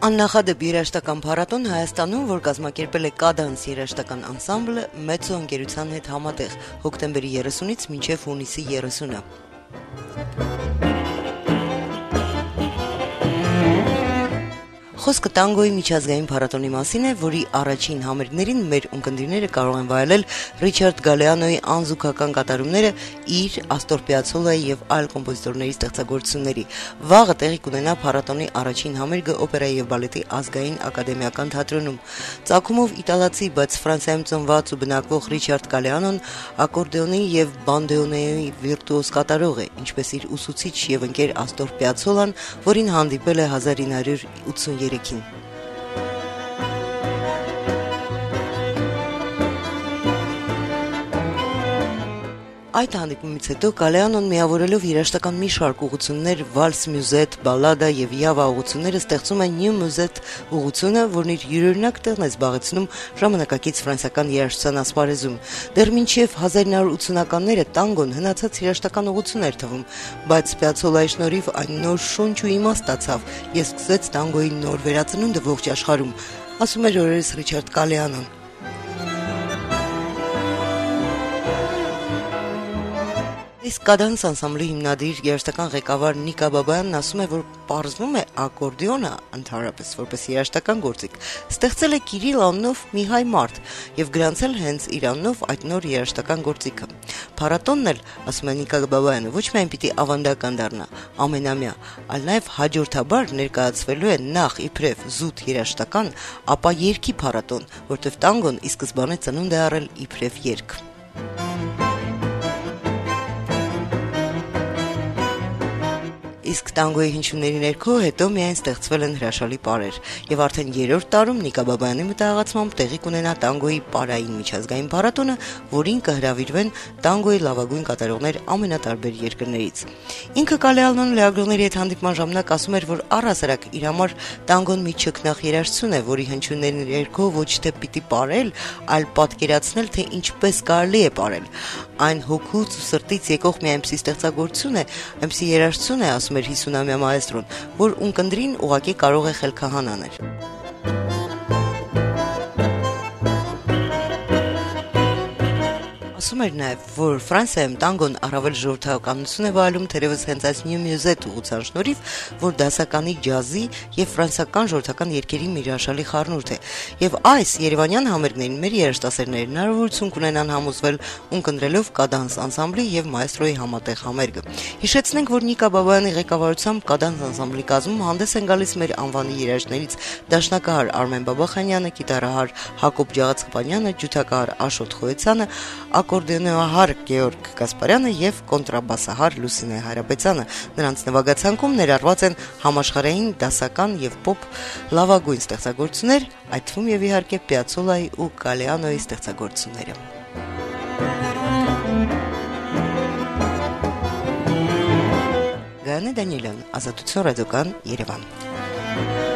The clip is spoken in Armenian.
Աննախադեպ երաժշտական փառատոն Հայաստանում, որ կազմակերպել է Կադանս երաժշտական անսամբլը, Մեծո ընկերության հետ համատեղ հոկտեմբերի 30-ից մինչև հունիսի 30-ը։ Խոսքը տանգոյի միջազգային փառատոնի մասին է, որի առաջին համերգներին մեր ունկնդիրները կարող են վայելել Ռիչարդ Գալեանոյի անզուգական կատարումները իր, Աստոր Պիացոլայի եւ այլ կոմպոզիտորների ստեղծագործությունների։ Վաղը տեղի կունենա փառատոնի առաջին համերգը օպերայի եւ բալետի ազգային ակադեմիական թատրոնում։ Ծագումով իտալացի, բայց Ֆրանսիայում ծնված ու բնակվող Ռիչարդ Գալեանոն ակորդեոնի եւ բանդեոնեի վիրտուոզ կատարող է, ինչպես իր ուսուցիչ եւ ընկեր Աստոր Պիացոլան, որին հանդիպել է 1983 Այդ հանդիպումից հետո Գալեանոն միավորելով երաժշտական մի շարք ուղղություններ, վալս մյուզետ, բալադա եւ յավա ուղղությունները ստեղծում են նյու մյուզետ ուղղությունը, որն իր յուրօրինակ տեղն է զբաղեցնում ժամանակակից ֆրանսիական երաժշտության ասպարեզում։ Դեռ մինչև 1980-ականները տանգոն հնացած երաժշտական ուղղություն էր թվում, բայց Պիացոլայի շնորհիվ այն նոր շունչ ու իմաստ ստացավ եւ սկսեց տանգոյի նոր վերածնունդը ողջ աշխարհում, ասում էր օրերս Ռիչարդ Գալեանոն։ Իսկ Կադանս անսամբլի հիմնադիր երաժշտական ղեկավար Նիկա Բաբայանն ասում է, որ պարզվում է ակորդեոնը ընդհանրապես որպես երաժշտական գործիք ստեղծել է Կիրիլ անունով մի հայ մարդ եւ գրանցել հենց իր անունով այդ նոր երաժշտական գործիքը։ Փառատոնն էլ, ասում է Նիկա Բաբայանը, ոչ միայն պիտի ավանդական դառնա, ամենամյա, այլ նաեւ հաջորդաբար ներկայացվելու է նախ իբրև զուտ երաժշտական, ապա երգի փառատոն, որտեղ տանգոն ի սկզբանե ծնունդ է առել իբրև երգ։ Իսկ տանգոյի հնչյունների ներքո հետո միայն ստեղծվել են հրաշալի պարեր, եւ արդեն 3-րդ տարում Նիկա Բաբայանի մտահղացմամբ տեղի կունենա տանգոյի պարային միջազգային փառատոնը, որին կհրավիրվեն տանգոյի լավագույն կատարողներ ամենատարբեր երկրներից։ Ինքը Գալեանոն լեագրողների հետ հանդիպման ժամանակ ասում էր, որ առհասարակ իր համար տանգոն մի չքնաղ երաժշտություն է, որի հնչյունների ներքո ոչ թե պիտի պարել, այլ պատկերացնել, թե ինչպես կարելի է պարել։ Այն հոգուց ու սրտից եկող մի այնպիսի ստեղծագործություն է, այնպիսի երաժշտություն է, ասում էր 50-ամյա մայեստրոն, որ ունկնդրին ուղղակի կարող է խելքահան անել։ Ասում էր նաև, որ Ֆրանսիայում տանգոն առավել ժողովրդականություն է վայելում թերևս հենց այս նյու մյուզետ ուղղության շնորհիվ, որ դասականի ջազի եւ ֆրանսիական ժողովրդական երգերի մի հրաշալի խառնուրդ է։ Եվ այս Երևանյան համերգներին մեր երաժշտասերները հնարավորություն կունենան համոզվել ունկնդրելով Կադանս անսամբլի եւ մայստրոյի համատեղ համերգը։ Հիշեցնենք, որ Նիկա Բաբայանի ղեկավարությամբ Կադանս անսամբլի կազմում հանդես են գալիս մեր անվանի երաժիշտներից դաշնակահար Արմեն Բաբախանյանը, գիտարահար Հակոբ Ջաղացխանյանը, ջութակահար Աշոտ Խոյցյանը, ակորդեոնահար Գեորգ Գասպարյանը եւ կոնտրաբասահար Լուսինե Հայրապետյանը։ Նրանց նվագացանկում ներառված են համաշխարհային դասական եւ պոպ լավագույն ստեղծագործություններ, այդ թվում եւ իհարկե Պիացոլայի ու Գալեանոյի ստեղծագործությունները։ Գայանե Դանիելյան, Ազատություն ռադիոկան, Երևան։